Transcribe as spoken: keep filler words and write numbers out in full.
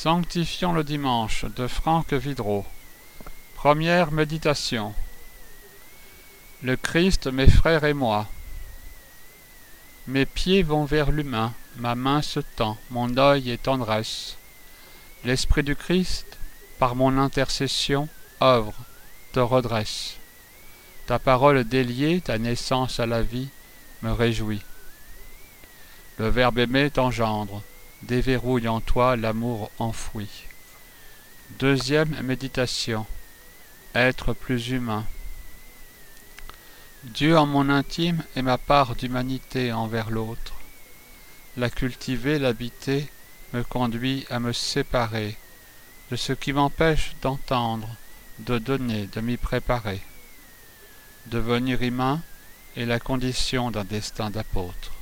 Sanctifions le dimanche de Franck Vidreau. Première méditation. Le Christ, mes frères et moi. Mes pieds vont vers l'humain, ma main se tend, mon œil est tendresse. L'Esprit du Christ, par mon intercession, œuvre, te redresse. Ta parole déliée, ta naissance à la vie, me réjouit. Le Verbe aimé t'engendre, déverrouille en toi l'amour enfoui. Deuxième méditation. Être plus humain. Dieu en mon intime est ma part d'humanité envers l'autre. La cultiver, l'habiter, me conduit à me séparer de ce qui m'empêche d'entendre, de donner, de m'y préparer. Devenir humain est la condition d'un destin d'apôtre.